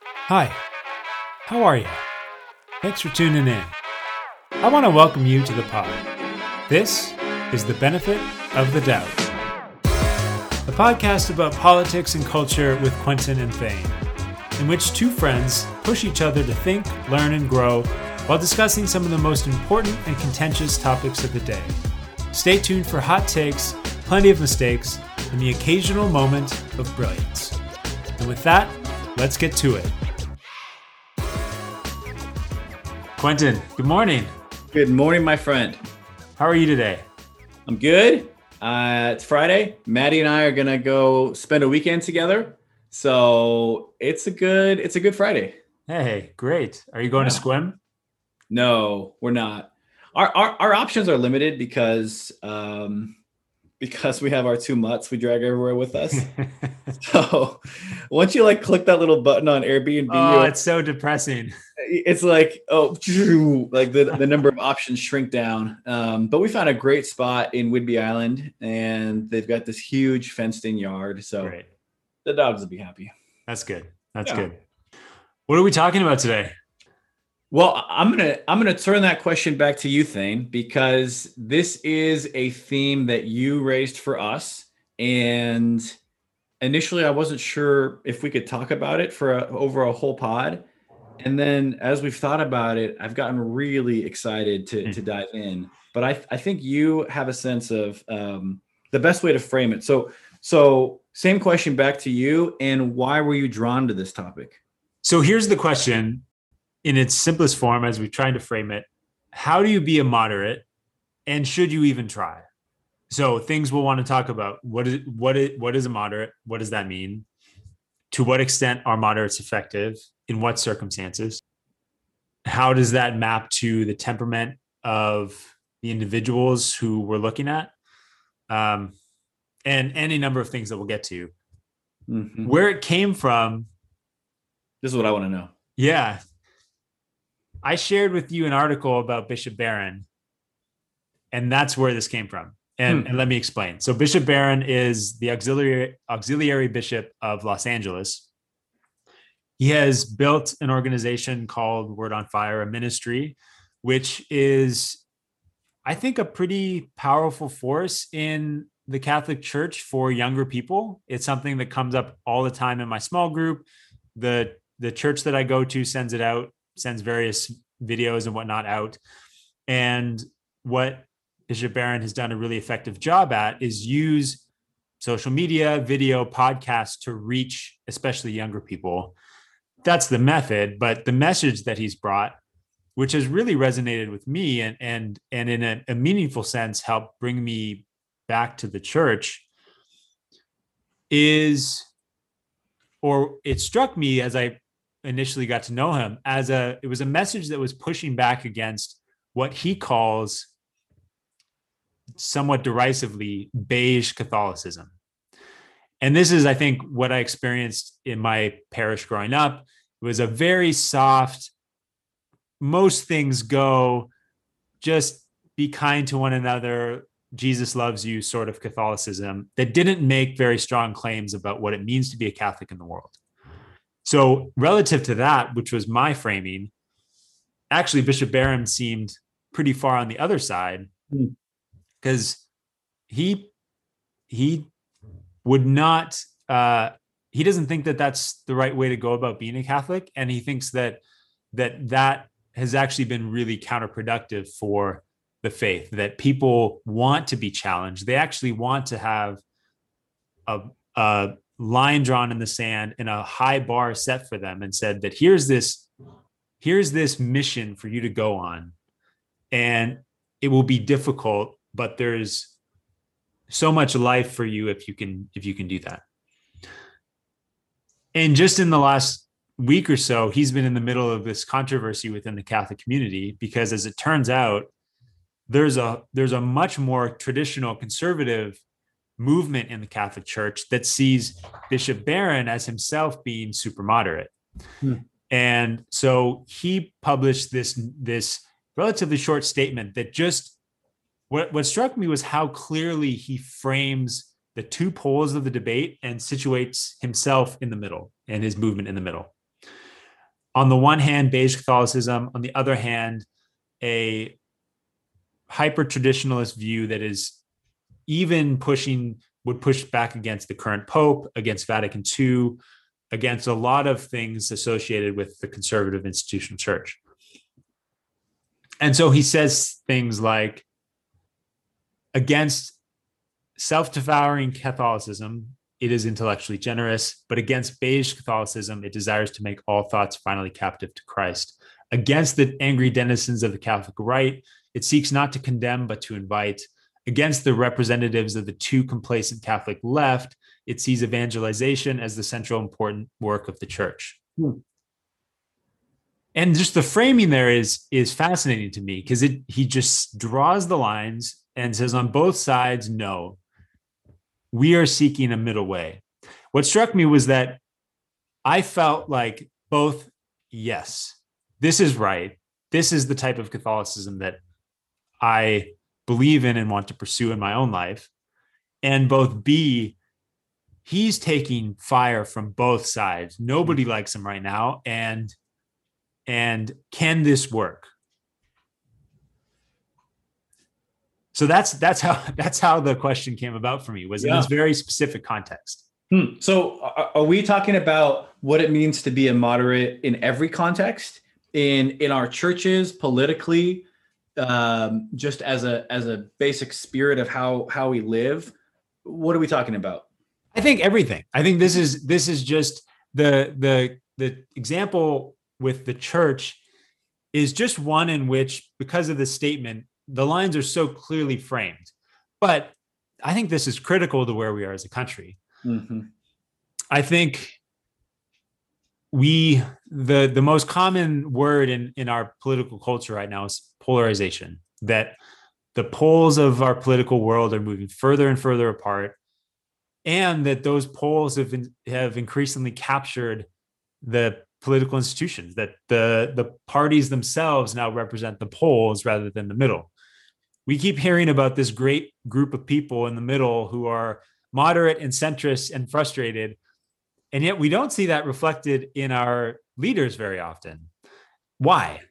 Hi, how are you? Thanks for tuning in. I want to welcome you to the pod. This is The Benefit of the Doubt, a podcast about politics and culture with Quentin and Thane, in which two friends push each other to think, learn, and grow while discussing some of the most important and contentious topics of the day. Stay tuned for hot takes, plenty of mistakes, and the occasional moment of brilliance. And with that, let's get to it. Quentin, good morning. Good morning, my friend. How are you today? I'm good. It's Friday. Maddie and I are gonna go spend a weekend together, so it's a good Friday. Hey, great. Are you going to swim? No, we're not. Our options are limited because we have our two mutts we drag everywhere with us. So once you click that little button on Airbnb, it's so depressing. It's like the number of options shrink down. But we found a great spot in Whidbey Island, and they've got this huge fenced-in yard. So Great. The dogs will be happy. That's good. That's good. What are we talking about today? Well, I'm gonna turn that question back to you, Thane, because this is a theme that you raised for us, and initially I wasn't sure if we could talk about it over a whole pod, and then as we've thought about it, I've gotten really excited to dive in. But I think you have a sense of the best way to frame it. So same question back to you, and why were you drawn to this topic? So here's the question. In its simplest form, as we tried to frame it, how do you be a moderate, and should you even try? So things we'll want to talk about. What is a moderate? What does that mean? To what extent are moderates effective? In what circumstances? How does that map to the temperament of the individuals who we're looking at? And any number of things that we'll get to. Mm-hmm. Where it came from. This is what I want to know. Yeah. I shared with you an article about Bishop Barron, and that's where this came from. And let me explain. So Bishop Barron is the auxiliary bishop of Los Angeles. He has built an organization called Word on Fire, a ministry, which is, I think, a pretty powerful force in the Catholic Church for younger people. It's something that comes up all the time in my small group. The church that I go to sends various videos and whatnot out. And what Bishop Barron has done a really effective job at is use social media, video, podcasts to reach especially younger people. That's the method, but the message that he's brought, which has really resonated with me and in a meaningful sense helped bring me back to the church, it struck me as I initially got to know him it was a message that was pushing back against what he calls, somewhat derisively, beige Catholicism. And this is, I think, what I experienced in my parish growing up. It was a very soft, most things go, just be kind to one another, Jesus loves you sort of Catholicism that didn't make very strong claims about what it means to be a Catholic in the world. So relative to that, which was my framing, actually Bishop Barron seemed pretty far on the other side, because he would not, he doesn't think that that's the right way to go about being a Catholic. And he thinks that has actually been really counterproductive for the faith, that people want to be challenged. They actually want to have a line drawn in the sand and a high bar set for them and said that here's this mission for you to go on, and it will be difficult, but there's so much life for you if you can do that. And just in the last week or so, he's been in the middle of this controversy within the Catholic community, because as it turns out, there's a much more traditional conservative movement in the Catholic Church that sees Bishop Barron as himself being super moderate. And so he published this relatively short statement that just, what struck me was how clearly he frames the two poles of the debate and situates himself in the middle and his movement in the middle. on the one hand, beige Catholicism, on the other hand, a hyper-traditionalist view that is even would push back against the current Pope, against Vatican II, against a lot of things associated with the conservative institutional church. And so he says things like, against self-devouring Catholicism, it is intellectually generous, but against beige Catholicism, it desires to make all thoughts finally captive to Christ. Against the angry denizens of the Catholic right, it seeks not to condemn, but to invite. Against the representatives of the too complacent Catholic left, it sees evangelization as the central important work of the church. And just the framing there is fascinating to me, because he just draws the lines and says on both sides, no, we are seeking a middle way. What struck me was that I felt like both, yes, this is right. This is the type of Catholicism that I believe in and want to pursue in my own life. And both B, he's taking fire from both sides. Nobody likes him right now. And can this work? So that's how the question came about for me, was in this very specific context. So are we talking about what it means to be a moderate in every context, in our churches, politically, just as a basic spirit of how we live? What are we talking about? I think everything. I think this is just the example with the church is just one in which, because of the statement, the lines are so clearly framed. But I think this is critical to where we are as a country. Mm-hmm. I think the most common word in our political culture right now is polarization, that the poles of our political world are moving further and further apart, and that those poles have increasingly captured the political institutions, that the parties themselves now represent the poles rather than the middle. We keep hearing about this great group of people in the middle who are moderate and centrist and frustrated, and yet we don't see that reflected in our leaders very often. Why?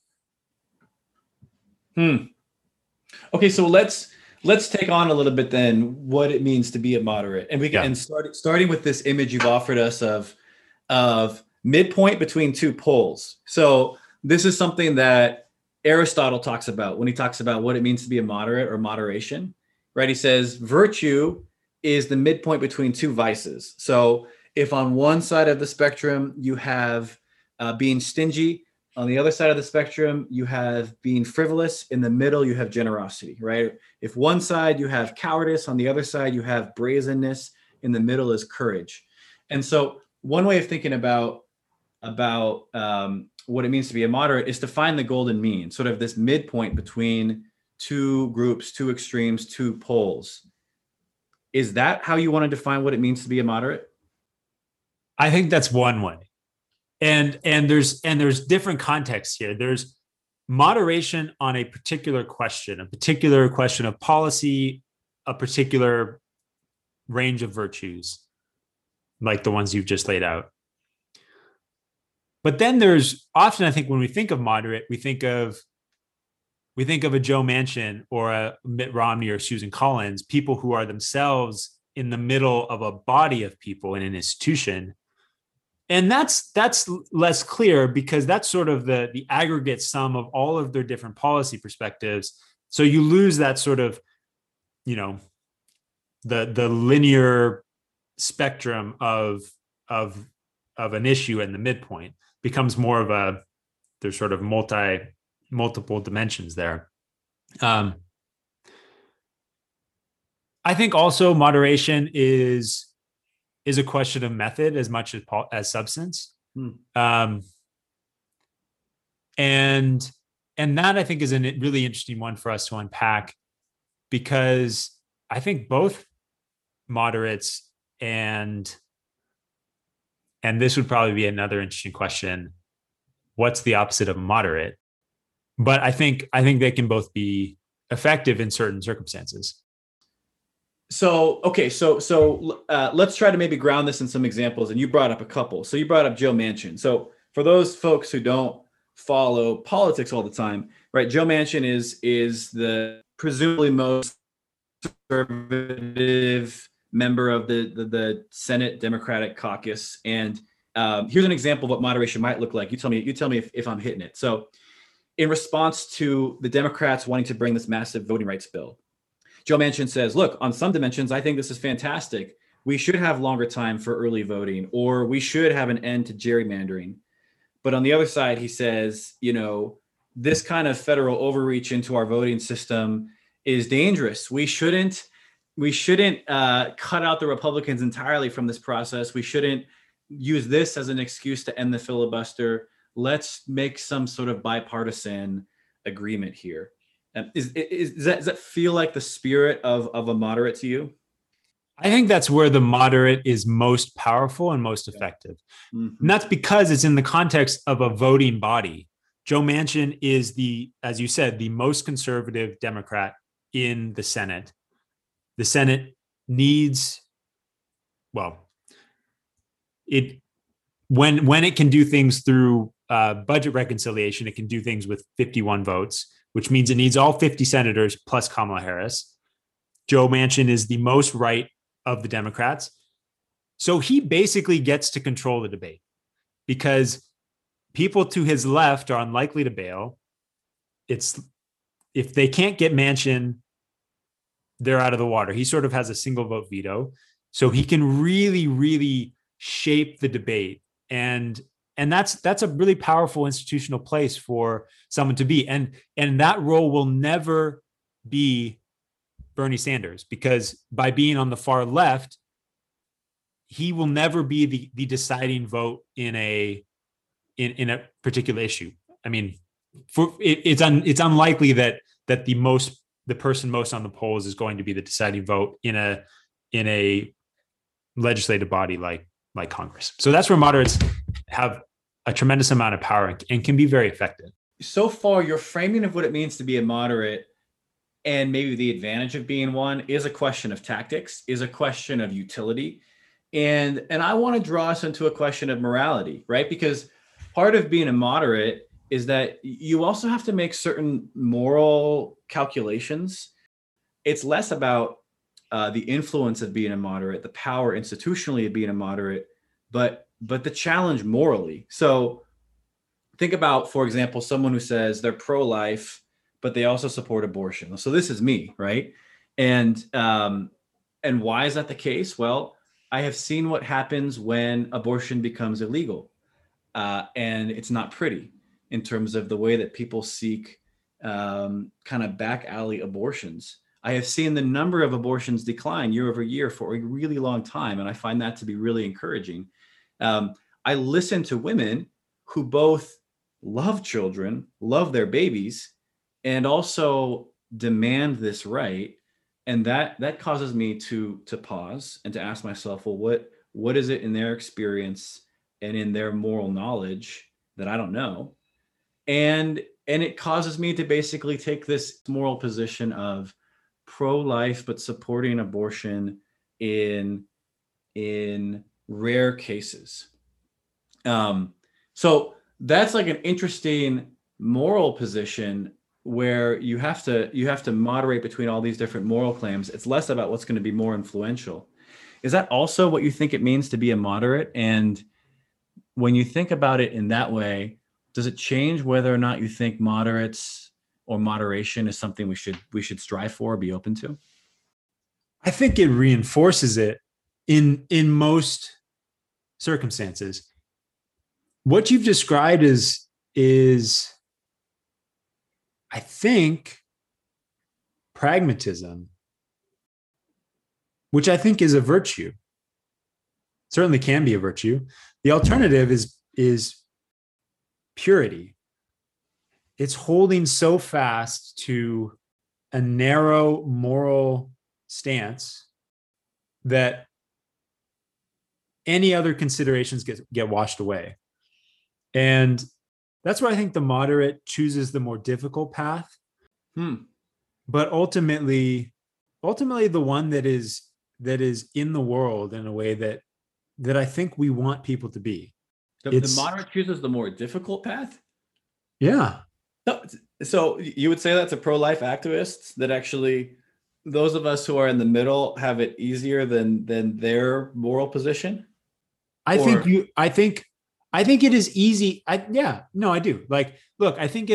Okay, so let's take on a little bit then what it means to be a moderate, and we can and starting with this image you've offered us of midpoint between two poles. So this is something that Aristotle talks about when he talks about what it means to be a moderate or moderation, right? He says virtue is the midpoint between two vices. So if on one side of the spectrum you have being stingy, on the other side of the spectrum you have being frivolous, in the middle you have generosity, right? If one side you have cowardice, on the other side you have brazenness, in the middle is courage. And so one way of thinking about what it means to be a moderate is to find the golden mean, sort of this midpoint between two groups, two extremes, two poles. Is that how you want to define what it means to be a moderate? I think that's one way. And there's different contexts here. There's moderation on a particular question of policy, a particular range of virtues, like the ones you've just laid out. But then there's often, I think, when we think of moderate, we think of a Joe Manchin or a Mitt Romney or Susan Collins, people who are themselves in the middle of a body of people in an institution. And that's less clear, because that's sort of the aggregate sum of all of their different policy perspectives. So you lose that sort of, the linear spectrum of an issue, and the midpoint becomes more of there's sort of multiple dimensions there. I think also moderation is a question of method as much as substance. And that, I think, is a really interesting one for us to unpack, because I think both moderates and this would probably be another interesting question, what's the opposite of moderate? But I think they can both be effective in certain circumstances. So, okay. So let's try to maybe ground this in some examples. And you brought up a couple. So you brought up Joe Manchin. So for those folks who don't follow politics all the time, right? Joe Manchin is the presumably most conservative member of the Senate Democratic Caucus. And here's an example of what moderation might look like. You tell me if I'm hitting it. So in response to the Democrats wanting to bring this massive voting rights bill, Joe Manchin says, look, on some dimensions, I think this is fantastic. We should have longer time for early voting, or we should have an end to gerrymandering. But on the other side, he says, this kind of federal overreach into our voting system is dangerous. We shouldn't cut out the Republicans entirely from this process. We shouldn't use this as an excuse to end the filibuster. Let's make some sort of bipartisan agreement here. Does that feel like the spirit of a moderate to you? I think that's where the moderate is most powerful and most effective. Mm-hmm. And that's because it's in the context of a voting body. Joe Manchin is as you said, the most conservative Democrat in the Senate. The Senate needs, when it can do things through budget reconciliation, it can do things with 51 votes, which means it needs all 50 senators plus Kamala Harris. Joe Manchin is the most right of the Democrats. So he basically gets to control the debate because people to his left are unlikely to bail. If they can't get Manchin, they're out of the water. He sort of has a single vote veto. So he can really, really shape the debate. And that's a really powerful institutional place for someone to be. And that role will never be Bernie Sanders, because by being on the far left, he will never be the deciding vote in a particular issue. I mean, it's unlikely that the person most on the polls is going to be the deciding vote in a legislative body like Congress. So that's where moderates have a tremendous amount of power and can be very effective. So far, your framing of what it means to be a moderate and maybe the advantage of being one is a question of tactics, is a question of utility. And I want to draw us into a question of morality, right? Because part of being a moderate is that you also have to make certain moral calculations. It's less about the influence of being a moderate, the power institutionally of being a moderate, but the challenge morally. So think about, for example, someone who says they're pro-life, but they also support abortion. So this is me, right? And why is that the case? Well, I have seen what happens when abortion becomes illegal, and it's not pretty in terms of the way that people seek kind of back alley abortions. I have seen the number of abortions decline year over year for a really long time, and I find that to be really encouraging. I listen to women who both love children, love their babies, and also demand this right. And that causes me to pause and to ask myself, well, what is it in their experience and in their moral knowledge that I don't know? And it causes me to basically take this moral position of pro-life, but supporting abortion in rare cases. So that's like an interesting moral position where you have to moderate between all these different moral claims. It's less about what's going to be more influential. Is that also what you think it means to be a moderate? And when you think about it in that way, does it change whether or not you think moderates or moderation is something we should strive for or be open to? I think it reinforces it in most circumstances. What you've described is I think pragmatism, which I think is a virtue, certainly can be a virtue. The alternative is purity. It's holding so fast to a narrow moral stance that any other considerations get washed away. And that's where I think the moderate chooses the more difficult path. But ultimately the one that is in the world in a way that I think we want people to be. The It's moderate chooses the more difficult path. yeah. So you would say that to pro-life activists that actually those of us who are in the middle have it easier than their moral position? I think Or you I think it is easy. Yeah, no, I do. Like, look,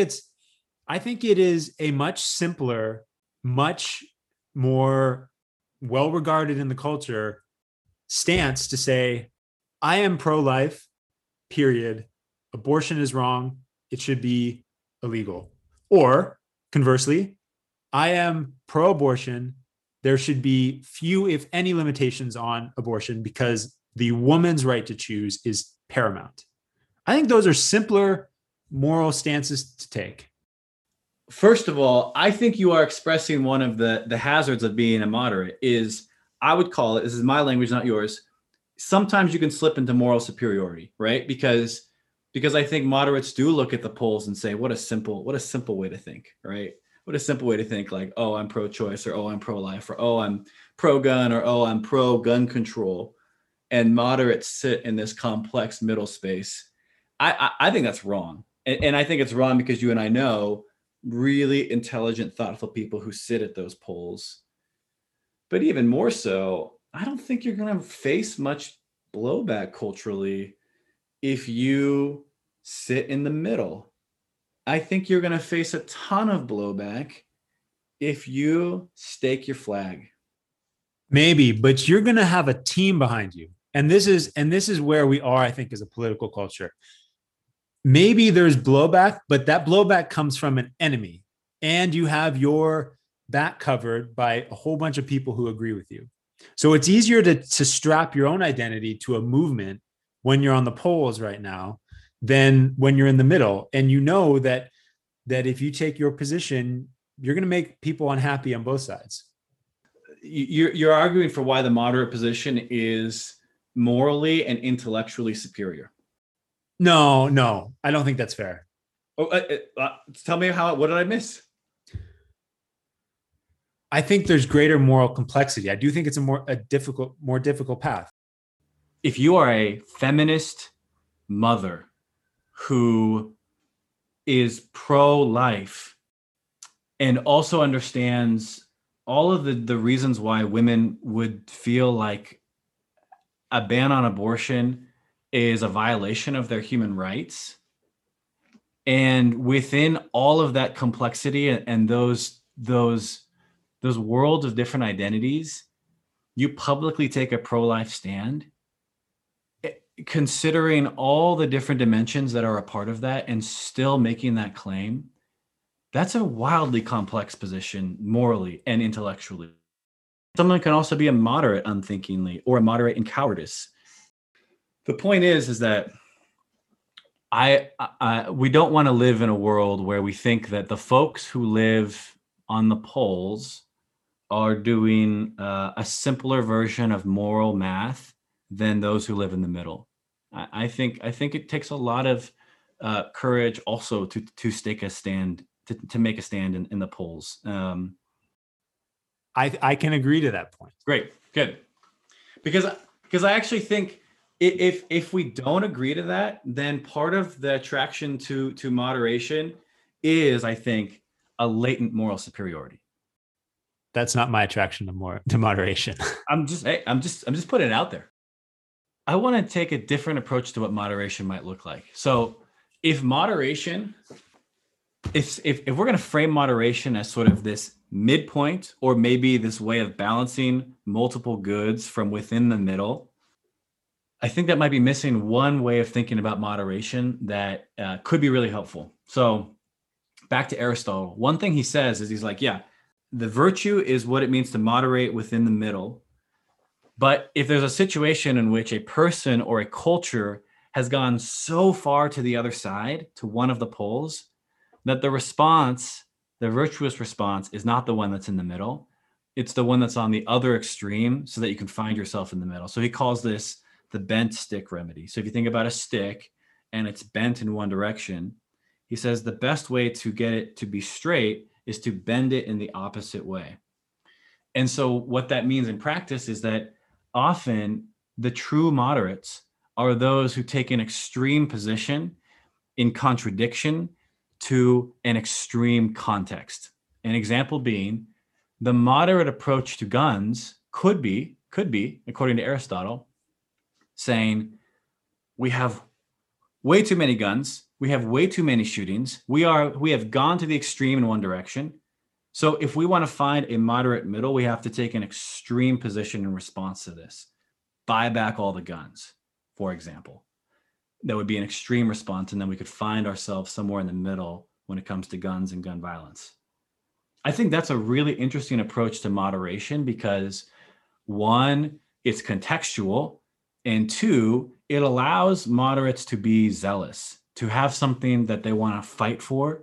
I think it is a much simpler, much more well regarded in the culture stance to say, I am pro life, period. Abortion is wrong. It should be illegal. Or conversely, I am pro abortion. There should be few, if any, limitations on abortion because the woman's right to choose is paramount. I think those are simpler moral stances to take. first of all, I think you are expressing one of the hazards of being a moderate is I would call it, this is my language, not yours. Sometimes you can slip into moral superiority, right? Because I think moderates do look at the polls and say, what a simple way to think, right? What a simple way to think, like, oh, I'm pro-choice, or oh, I'm pro-life, or oh, I'm pro-gun, or oh, I'm pro-gun control. And moderates sit in this complex middle space. I think that's wrong. And I think it's wrong because you and I know really intelligent, thoughtful people who sit at those polls. But even more so, I don't think you're going to face much blowback culturally if you sit in the middle. I think you're going to face a ton of blowback if you stake your flag. Maybe, but you're going to have a team behind you. And this is where we are, I think, as a political culture. Maybe there's blowback, but that blowback comes from an enemy, and you have your back covered by a whole bunch of people who agree with you. So it's easier to strap your own identity to a movement when you're on the polls right now than when you're in the middle. And you know that if you take your position, you're going to make people unhappy on both sides. You're arguing for why the moderate position is morally and intellectually superior. No, I don't think that's fair. Oh, tell me what did I miss? I think there's greater moral complexity. I do think it's more difficult path. If you are a feminist mother who is pro-life and also understands all of the reasons why women would feel like a ban on abortion is a violation of their human rights, and within all of that complexity and those worlds of different identities, you publicly take a pro-life stand, considering all the different dimensions that are a part of that and still making that claim. That's a wildly complex position morally and intellectually. Someone can also be a moderate unthinkingly or a moderate in cowardice. The point is that we don't want to live in a world where we think that the folks who live on the polls are doing a simpler version of moral math than those who live in the middle. I think it takes a lot of courage also to stake a stand, to make a stand in the polls. I can agree to that point. Great, good, because I actually think if we don't agree to that, then part of the attraction to moderation is, I think, a latent moral superiority. That's not my attraction to moderation. I'm just putting it out there. I want to take a different approach to what moderation might look like. So if moderation, if we're going to frame moderation as sort of this midpoint, or maybe this way of balancing multiple goods from within the middle, I think that might be missing one way of thinking about moderation that could be really helpful. So back to Aristotle, one thing he says is he's like, yeah, the virtue is what it means to moderate within the middle. But if there's a situation in which a person or a culture has gone so far to the other side, to one of the poles, that the response, the virtuous response, is not the one that's in the middle. It's the one that's on the other extreme, so that you can find yourself in the middle. So he calls this the bent stick remedy. So if you think about a stick and it's bent in one direction, he says the best way to get it to be straight is to bend it in the opposite way. And so what that means in practice is that often the true moderates are those who take an extreme position in contradiction to an extreme context. An example being the moderate approach to guns could be, according to Aristotle, saying we have way too many guns, we have way too many shootings, we have gone to the extreme in one direction. So if we want to find a moderate middle, we have to take an extreme position in response to this. Buy back all the guns, for example. That would be an extreme response, and then we could find ourselves somewhere in the middle when it comes to guns and gun violence. I think that's a really interesting approach to moderation because, one, it's contextual, and two, it allows moderates to be zealous, to have something that they want to fight for,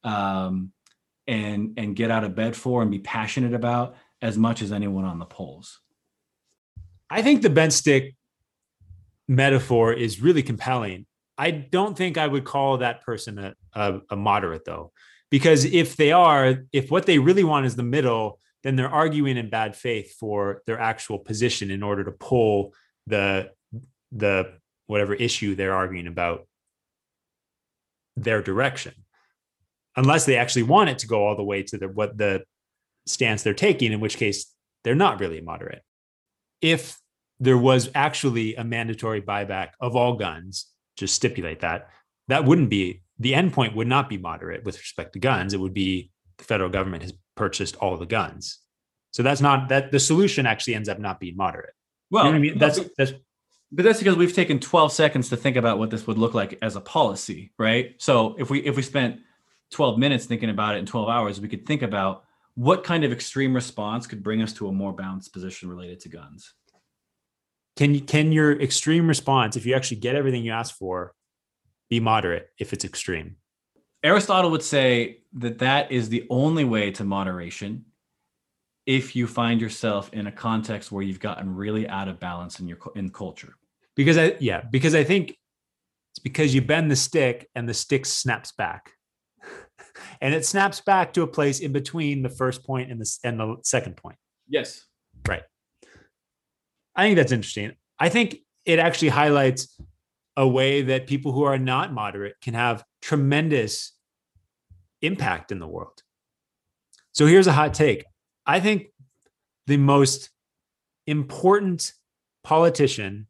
and get out of bed for and be passionate about as much as anyone on the polls. I think the bent stick metaphor is really compelling. I don't think I would call that person a moderate, though, because if what they really want is the middle, then they're arguing in bad faith for their actual position in order to pull the whatever issue they're arguing about their direction, unless they actually want it to go all the way to what the stance they're taking, in which case they're not really moderate. If there was actually a mandatory buyback of all guns, just stipulate that wouldn't be, the endpoint would not be moderate with respect to guns. It would be the federal government has purchased all the guns. So that's not, that the solution actually ends up not being moderate. Well, you know what I mean? But that's because we've taken 12 seconds to think about what this would look like as a policy, right? So if we spent 12 minutes thinking about it in 12 hours, we could think about what kind of extreme response could bring us to a more balanced position related to guns. Can your extreme response, if you actually get everything you ask for, be moderate if it's extreme? Aristotle would say that is the only way to moderation if you find yourself in a context where you've gotten really out of balance in culture. Because I think it's because you bend the stick and the stick snaps back. And it snaps back to a place in between the first point and the second point. Yes. Right. I think that's interesting. I think it actually highlights a way that people who are not moderate can have tremendous impact in the world. So here's a hot take. I think the most important politician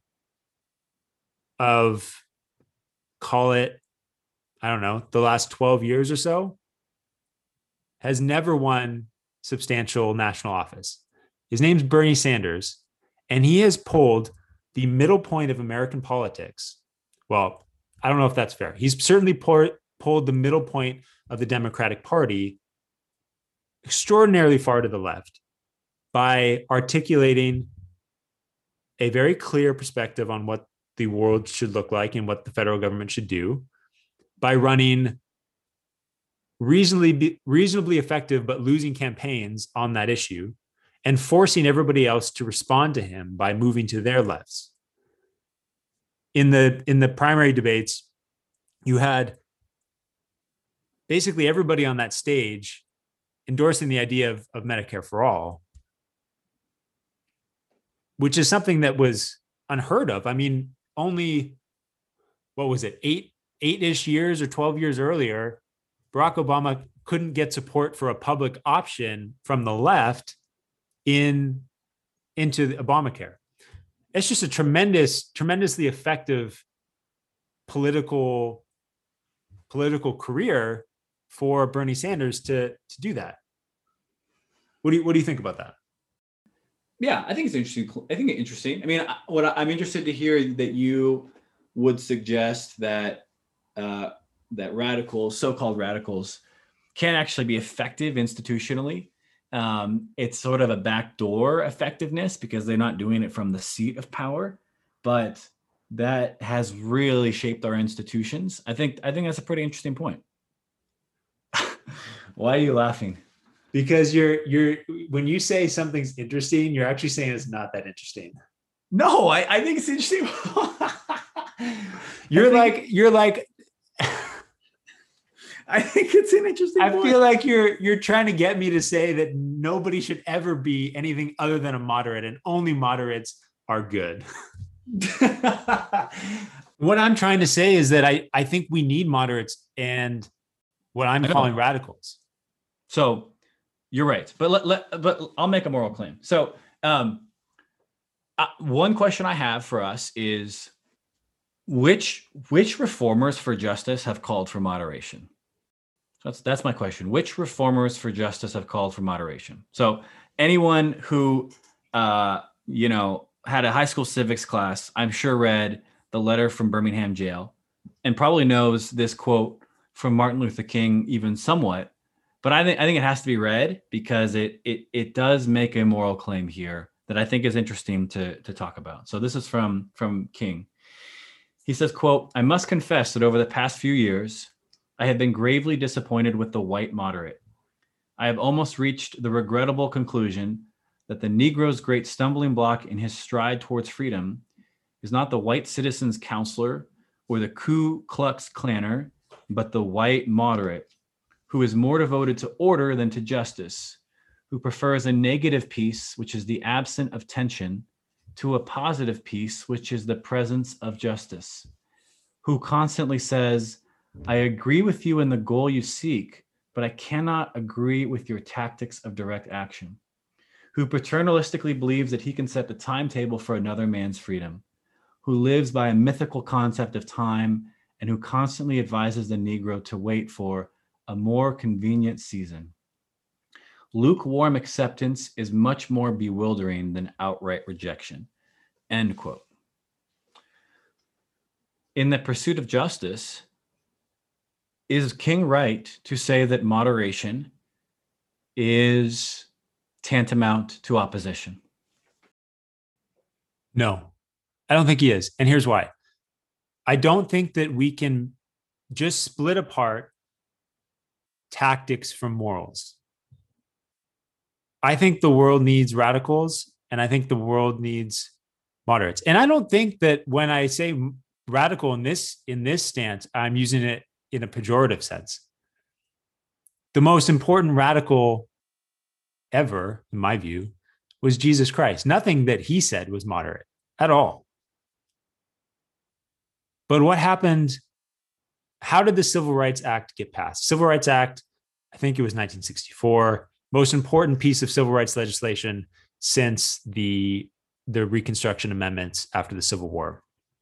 of, call it, I don't know, the last 12 years or so, has never won substantial national office. His name's Bernie Sanders, and he has pulled the middle point of American politics. Well, I don't know if that's fair. He's certainly pulled the middle point of the Democratic Party extraordinarily far to the left by articulating a very clear perspective on what the world should look like and what the federal government should do, by running reasonably effective but losing campaigns on that issue, and forcing everybody else to respond to him by moving to their lefts. In the primary debates, you had basically everybody on that stage endorsing the idea of Medicare for all, which is something that was unheard of. I mean, only, what was it, eight-ish years or 12 years earlier, Barack Obama couldn't get support for a public option from the left into Obamacare. It's just a tremendously effective political career for Bernie Sanders to do that. What do you think about that? Yeah, I think it's interesting. It's interesting. I mean, I'm interested to hear that you would suggest that that radicals, so-called radicals, can actually be effective institutionally. It's sort of a backdoor effectiveness because they're not doing it from the seat of power, but that has really shaped our institutions. I think that's a pretty interesting point. Why are you laughing? Because you're when you say something's interesting, you're actually saying it's not that interesting. No, I think it's interesting. You're like I think it's an interesting point. I feel like you're trying to get me to say that nobody should ever be anything other than a moderate, and only moderates are good. What I'm trying to say is that I think we need moderates and what I'm calling radicals. So you're right, but I'll make a moral claim. So one question I have for us is which reformers for justice have called for moderation? So that's my question. Which reformers for justice have called for moderation? So anyone who had a high school civics class, I'm sure read the letter from Birmingham jail and probably knows this quote from Martin Luther King even somewhat. But I think it has to be read because it does make a moral claim here that I think is interesting to talk about. So this is from King. He says, quote, "I must confess that over the past few years, I have been gravely disappointed with the white moderate. I have almost reached the regrettable conclusion that the Negro's great stumbling block in his stride towards freedom is not the white citizen's counselor or the Ku Klux Klanner, but the white moderate, who is more devoted to order than to justice, who prefers a negative peace, which is the absence of tension, to a positive peace, which is the presence of justice, who constantly says, 'I agree with you in the goal you seek, but I cannot agree with your tactics of direct action,' who paternalistically believes that he can set the timetable for another man's freedom, who lives by a mythical concept of time, and who constantly advises the Negro to wait for a more convenient season. Lukewarm acceptance is much more bewildering than outright rejection." End quote. In the pursuit of justice, is King right to say that moderation is tantamount to opposition? No, I don't think he is. And here's why. I don't think that we can just split apart tactics from morals. I think the world needs radicals, and I think the world needs moderates. And I don't think that when I say radical in this stance, I'm using it in a pejorative sense. The most important radical ever, in my view, was Jesus Christ. Nothing that he said was moderate at all. But what happened? How did the Civil Rights Act get passed? Civil Rights Act, I think it was 1964, most important piece of civil rights legislation since the Reconstruction Amendments after the Civil War.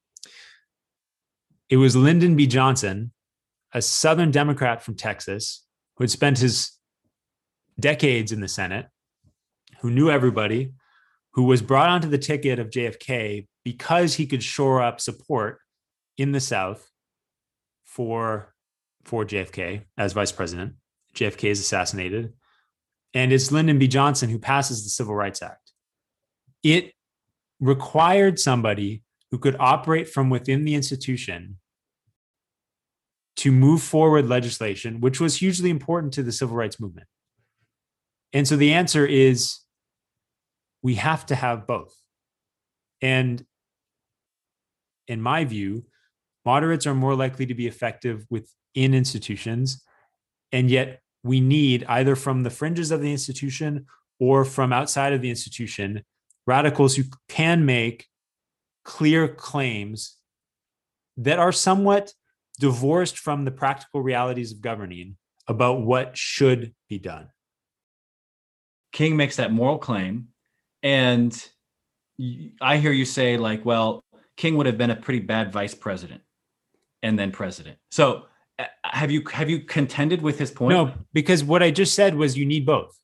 It was Lyndon B. Johnson, a Southern Democrat from Texas, who had spent his decades in the Senate, who knew everybody, who was brought onto the ticket of JFK because he could shore up support in the South for JFK as vice president. JFK is assassinated. And it's Lyndon B. Johnson who passes the Civil Rights Act. It required somebody who could operate from within the institution to move forward legislation, which was hugely important to the civil rights movement. And so the answer is we have to have both. And in my view, moderates are more likely to be effective within institutions, and yet we need, either from the fringes of the institution or from outside of the institution, radicals who can make clear claims that are somewhat divorced from the practical realities of governing about what should be done. King makes that moral claim, and I hear you say, like, well, King would have been a pretty bad vice president and then president. So have you contended with his point? No, because what I just said was you need both.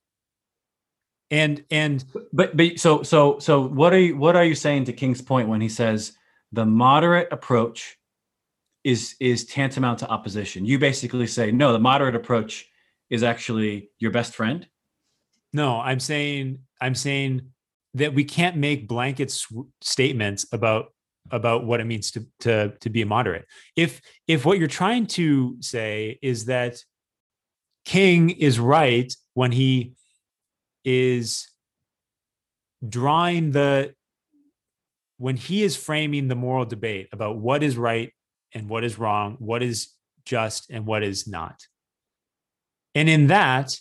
But so what are you saying to King's point when he says the moderate approach is tantamount to opposition? You basically say, no, the moderate approach is actually your best friend. No, I'm saying that we can't make blanket statements about what it means to be a moderate. If what you're trying to say is that King is right when he is when he is framing the moral debate about what is right and what is wrong, what is just and what is not. And in that,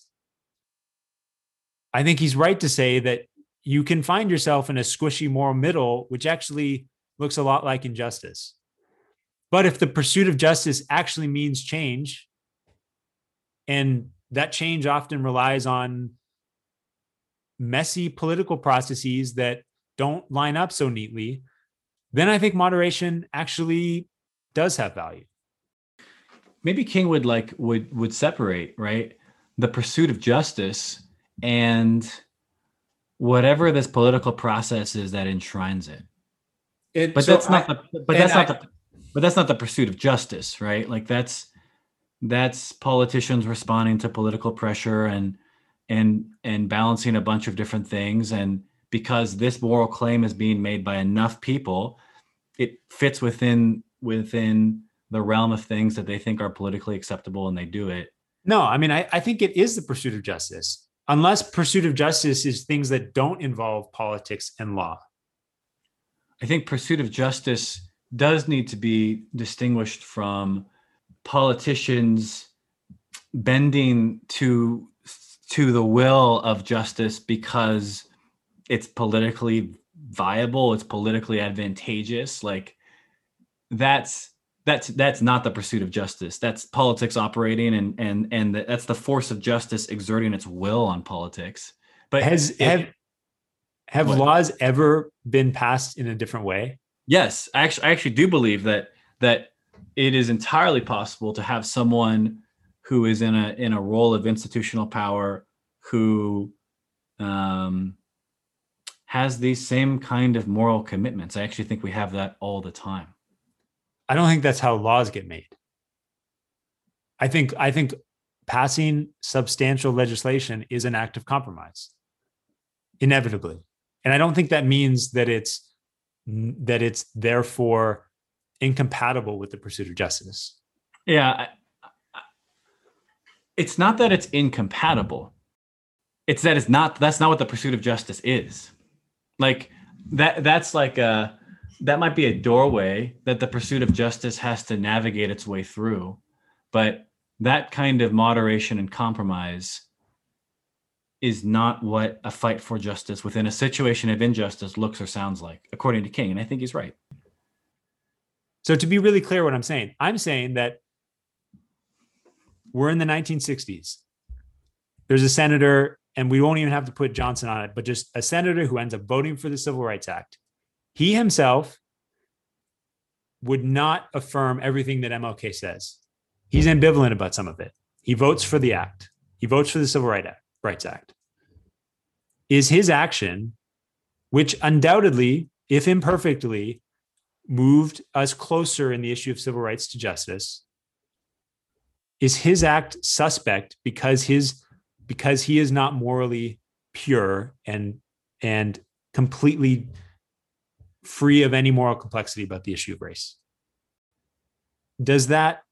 I think he's right to say that you can find yourself in a squishy moral middle, which actually looks a lot like injustice. But if the pursuit of justice actually means change, and that change often relies on messy political processes that don't line up so neatly, then I think moderation actually does have value. Maybe King would separate, right, the pursuit of justice and whatever this political process is that enshrines it. But that's not the pursuit of justice, right? Like that's politicians responding to political pressure and balancing a bunch of different things. And because this moral claim is being made by enough people, it fits within the realm of things that they think are politically acceptable, and they do it. No, I mean, I think it is the pursuit of justice, unless pursuit of justice is things that don't involve politics and law. I think pursuit of justice does need to be distinguished from politicians bending to the will of justice because it's politically viable, it's politically advantageous. Like that's not the pursuit of justice. That's politics operating, and that's the force of justice exerting its will on politics. But have laws ever been passed in a different way? Yes, I actually do believe that it is entirely possible to have someone who is in a role of institutional power who has these same kind of moral commitments. I actually think we have that all the time. I don't think that's how laws get made. I think passing substantial legislation is an act of compromise, inevitably. And I don't think that means that it's therefore incompatible with the pursuit of justice. Yeah. It's not that it's incompatible. It's that that's not what the pursuit of justice is. Like that's like that might be a doorway that the pursuit of justice has to navigate its way through. But that kind of moderation and compromise is not what a fight for justice within a situation of injustice looks or sounds like, according to King. And I think he's right. So to be really clear what I'm saying that we're in the 1960s. There's a senator, and we won't even have to put Johnson on it, but just a senator who ends up voting for the Civil Rights Act. He himself would not affirm everything that MLK says. He's ambivalent about some of it. He votes for the act. He votes for the Civil Rights Act. Is his action, which undoubtedly, if imperfectly, moved us closer in the issue of civil rights to justice, is his act suspect because he is not morally pure and completely free of any moral complexity about the issue of race? Does that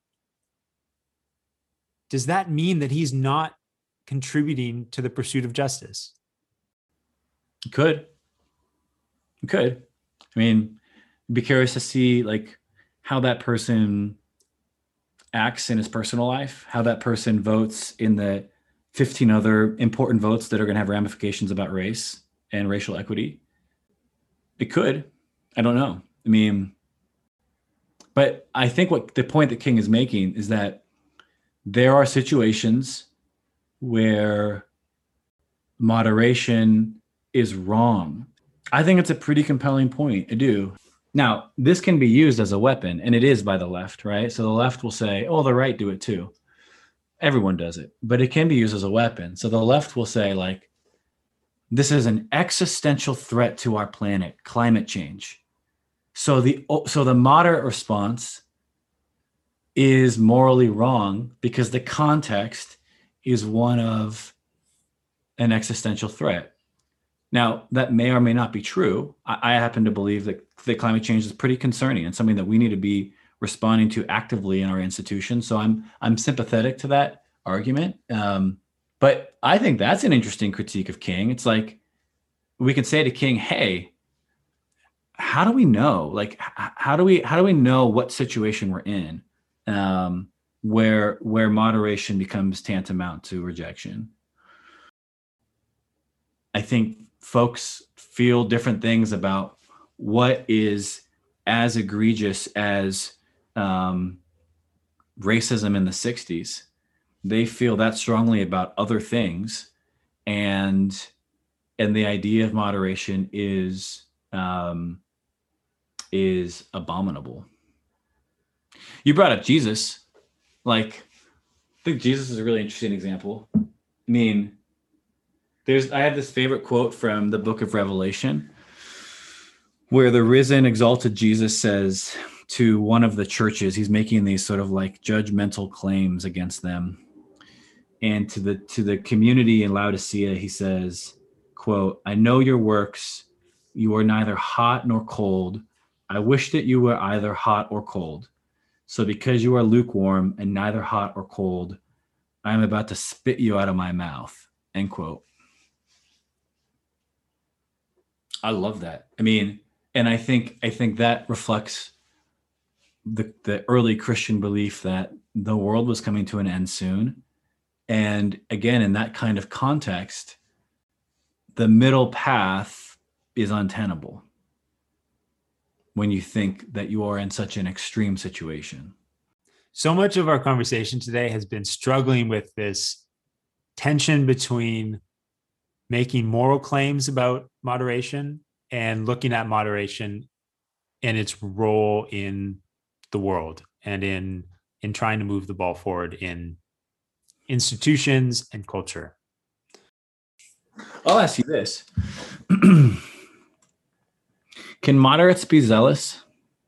mean that he's not contributing to the pursuit of justice? It could. I mean, I'd be curious to see like how that person acts in his personal life, how that person votes in the 15 other important votes that are going to have ramifications about race and racial equity. It could. I don't know. I mean, but I think what the point that King is making is that there are situations where moderation is wrong. I think it's a pretty compelling point. I do. Now, this can be used as a weapon, and it is by the left, right? So the left will say, oh, the right do it too. Everyone does it, but it can be used as a weapon. So the left will say, like, this is an existential threat to our planet, climate change. So the moderate response is morally wrong because the context is one of an existential threat. Now, that may or may not be true. I happen to believe that climate change is pretty concerning and something that we need to be responding to actively in our institutions. So I'm sympathetic to that argument. But I think that's an interesting critique of King. It's like we could say to King, hey, how do we know? Like, how do we know what situation we're in where moderation becomes tantamount to rejection? I think folks feel different things about what is as egregious as racism in the 60s. They feel that strongly about other things, and the idea of moderation is abominable. You brought up Jesus. Like, I think Jesus is a really interesting example. I mean, I have this favorite quote from the book of Revelation, where the risen, exalted Jesus says to one of the churches, he's making these sort of like judgmental claims against them. And to the community in Laodicea, he says, quote, "I know your works. You are neither hot nor cold. I wish that you were either hot or cold. So because you are lukewarm and neither hot or cold, I am about to spit you out of my mouth." End quote. I love that. I mean, and I think that reflects the early Christian belief that the world was coming to an end soon. And again, in that kind of context, the middle path is untenable when you think that you are in such an extreme situation. So much of our conversation today has been struggling with this tension between making moral claims about moderation and looking at moderation and its role in the world and in trying to move the ball forward in institutions and culture. I'll ask you this. Can moderates be zealous?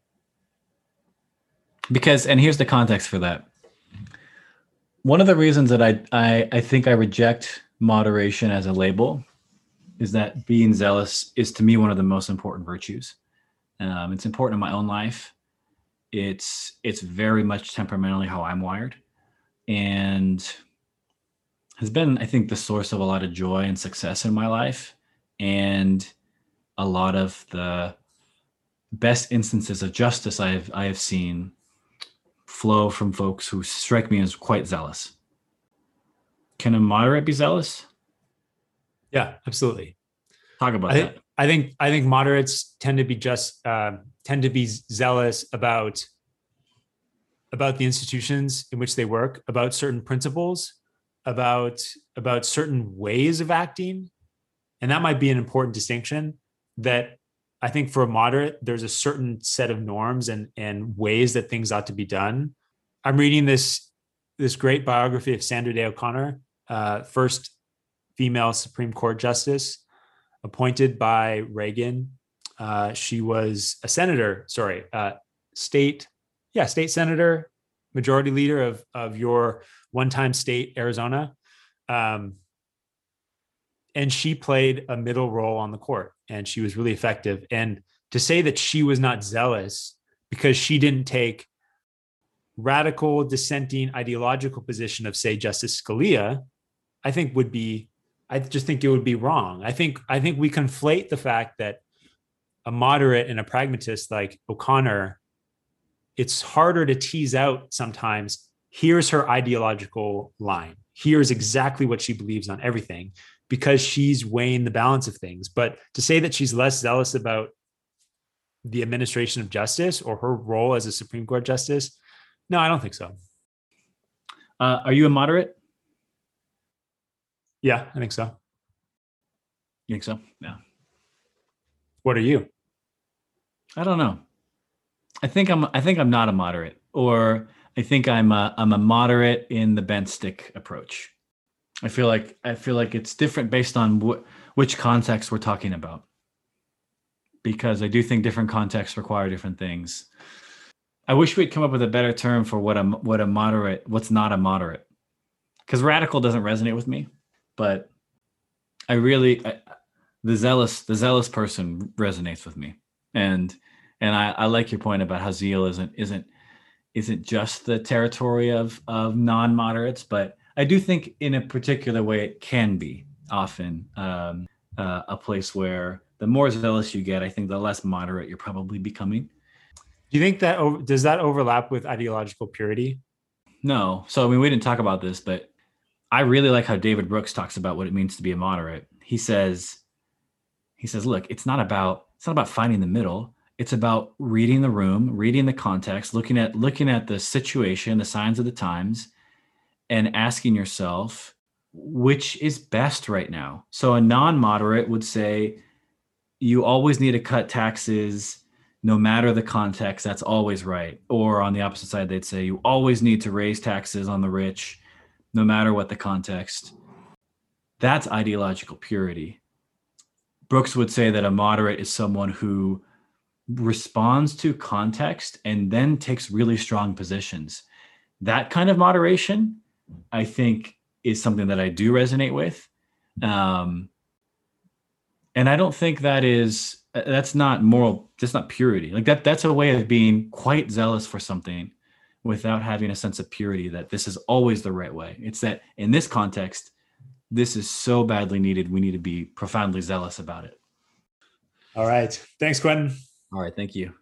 Because, and here's the context for that. One of the reasons that I think I reject moderation as a label is that being zealous is, to me, one of the most important virtues. It's important in my own life. It's very much temperamentally how I'm wired, and has been, I think, the source of a lot of joy and success in my life. And a lot of the best instances of justice I have seen flow from folks who strike me as quite zealous. Can a moderate be zealous? Yeah, absolutely. Talk about that. I think moderates tend to be zealous about the institutions in which they work, about certain principles, about certain ways of acting. And that might be an important distinction, that I think for a moderate, there's a certain set of norms and ways that things ought to be done. I'm reading this great biography of Sandra Day O'Connor, first female Supreme Court justice appointed by Reagan. She was a senator, state senator, majority leader of your one-time state, Arizona. And she played a middle role on the court, and she was really effective. And to say that she was not zealous because she didn't take radical dissenting ideological position of, say, Justice Scalia, I just think it would be wrong. I think we conflate the fact that a moderate and a pragmatist like O'Connor, it's harder to tease out sometimes. Here's her ideological line. Here's exactly what she believes on everything, because she's weighing the balance of things. But to say that she's less zealous about the administration of justice or her role as a Supreme Court justice, no, I don't think so. Are you a moderate? Yeah, I think so. You think so? Yeah. What are you? I don't know. I think I'm not a moderate, or I think I'm a moderate in the bent stick approach. I feel like it's different based on which context we're talking about, because I do think different contexts require different things. I wish we'd come up with a better term for what's not a moderate, because radical doesn't resonate with me, but the zealous person resonates with me, and I like your point about how zeal isn't just the territory of non-moderates, but I do think in a particular way it can be often a place where the more zealous you get, I think the less moderate you're probably becoming. Do you think that does that overlap with ideological purity? No. So, I mean, we didn't talk about this, but I really like how David Brooks talks about what it means to be a moderate. He says, look, it's not about finding the middle. It's about reading the room, reading the context, looking at the situation, the signs of the times, and asking yourself, which is best right now? So a non-moderate would say, you always need to cut taxes no matter the context. That's always right. Or on the opposite side, they'd say you always need to raise taxes on the rich no matter what the context. That's ideological purity. Brooks would say that a moderate is someone who responds to context and then takes really strong positions. That kind of moderation, I think, is something that I do resonate with. And I don't think that's not moral, that's not purity. Like that's a way of being quite zealous for something without having a sense of purity, that this is always the right way. It's that in this context, this is so badly needed. We need to be profoundly zealous about it. All right. Thanks, Quentin. All right. Thank you.